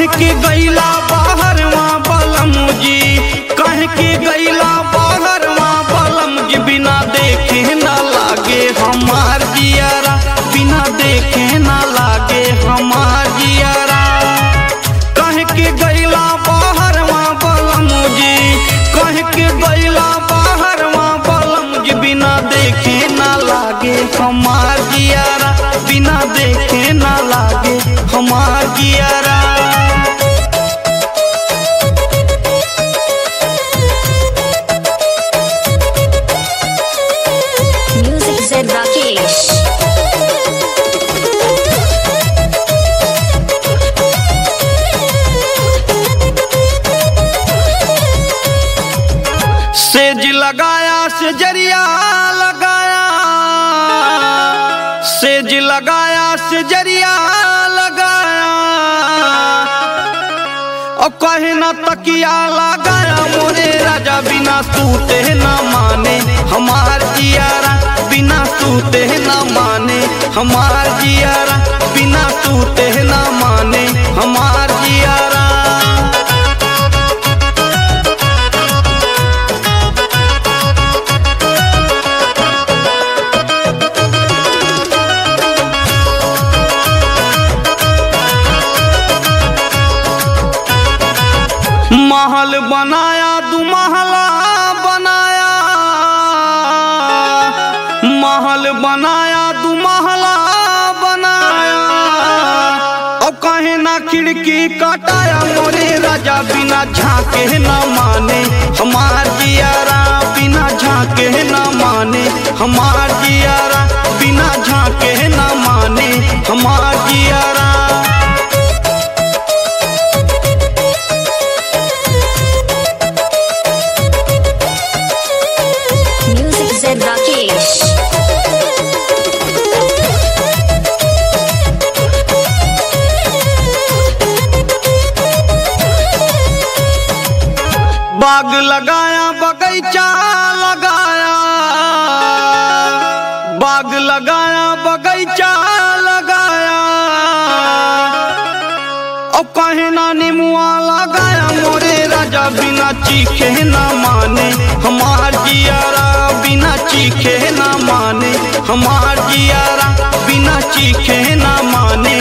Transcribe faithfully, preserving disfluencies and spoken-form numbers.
कह के गैला बाहरवा बलम जी, कह के गैला बाहरवा बलम जी, बिना देखे ना लागे हमार जियारा, बिना देखे ना लागे हमार जियारा। कह के गैला बाहरवा बलम जी, कह के गैला बाहरवा बलम जी, बिना देखे ना लागे हमार जियारा, बिना देखे ना लागे हमार जियारा। Music Zed Rakesh. सेज लगाया से जरिया लगाया, सेज लगाया से जरिया लगाया, और कहे ना तकिया लगाया मोरे राजा, बिना सूते ना माने हमार जियारा, बिना सूते ना माने हमार जियारा, बिना सूते ना माने हमार जियारा। महल बनाया दू महला बनाया, महल बनाया दू महला बनाया, और कहे ना खिड़की कटाया मोरे राजा, बिना झांके ना माने हमार जियारा, बिना झांके ना माने हमार जियारा, बिना झांके ना माने हमार जियारा। Music Zed Rakesh. बाग लगाया बगीचा लगाया, बाग लगाया बगीचा लगाया, और कहे ना नीमुआ लगाया मोरे राजा, बिना चीखे ना माने हमार जियारा, बिना चीखे ना माने हमार जियारा, बिना चीखे ना माने